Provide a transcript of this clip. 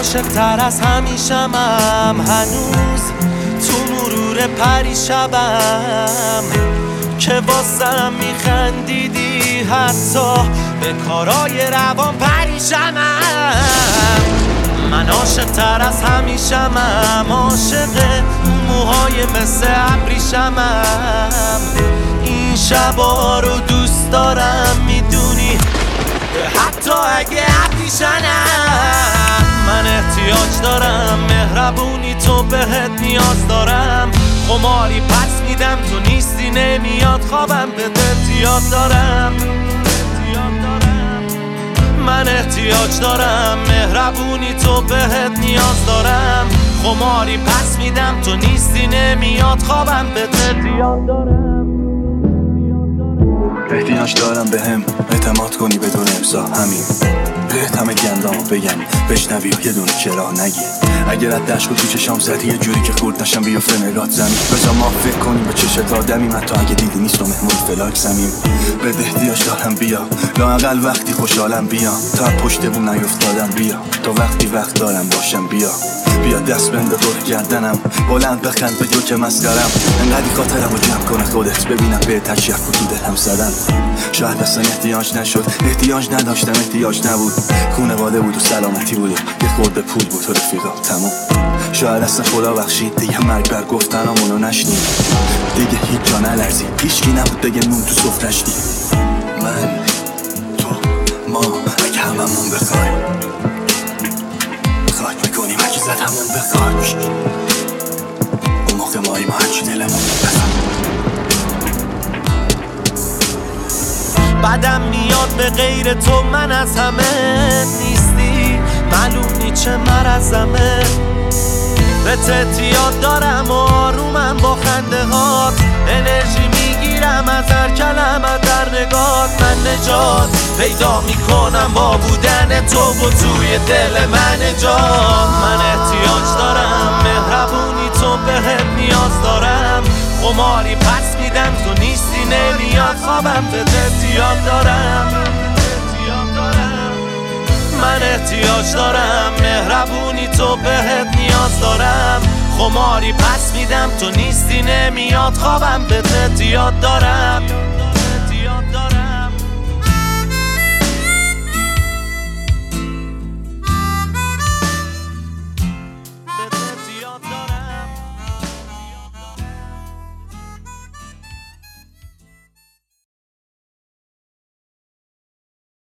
عاشق‌تر از همیشمم، هنوز تو مرور پریشبم که واسم میخندیدی، حتی به کارای روان پریشمم. من عاشق‌تر از همیشمم، عاشق موهای مثل ابریشمم. این شبا رو دوست دارم میدونی، حتی اگه ابریشمم. من احتیاج دارم مهربونی، تو بهت نیاز دارم. خماری پس میدم تو نیستی، نمیاد خوابم بده، احتیاج دارم. من احتیاج دارم مهربونی، تو بهت نیاز دارم. خماری پس میدم تو نیستی، نمیاد خوابم بده، احتیاج دارم. احتیاج دارم بهم اعتماد کنی بدون امضا، همین بهت همه گندامو بگم بشنوی یه دونه چرا نگی. اگر از دشت تو چشام زدی یه جوری که خورد نشم بیافته نگات زمین، بذار ما فکر کنیم به چشت آدمیم، حتی اگه دیدی نیست و مهمون فلاک زمین. به احتیاج دارم بیا، لااقل وقتی خوشحالم بیا، تا پشت بوم نیفتادم بیا، تا وقتی وقت دارم باشم بیا. بیا دست بنده دور گردنم، بلند بخند بگو که مسخرم. انقدی خاطرم رو جمع کنه خودت، ببینم به تشیح تو دلم زدم. شاید اصلا احتیاج نشد، احتیاج نداشتم، احتیاج نبود. خونواده بود و سلامتی بود و یه خورده پول بود و رفیقا، تموم. شاید اصلا خدا بخشید دیگه مرگ بر گفتنامونو نشنید، دیگه هیچ جا نلرزید، هیچکی نبود دیگه نون تو سفرش دید. من تو ما اگه هممون بخوایم خاک میکنیم، اگه زد همون بخاک اون موقع ماییم هرچی دلمون بخوام. بدم میاد به غیر تو، من از همه نیستی، معلوم نی چه مرزمه. بهت احتیاج دارم و آرومم با خنده هات، انرژی میگیرم از هر کلمه در نگات. من نجات پیدا میکنم با بودن تو و توی دل من نجات. من احتیاج دارم مهربونی، تو بهت نیاز دارم. خماری پس میدم تو نیستی، نمیاد خوابم بده، احتیاج دارم. من احتیاج دارم مهربونی، تو بهت نیاز دارم. خماری پس میدم تو نیستی، نمیاد خوابم بده، احتیاج دارم.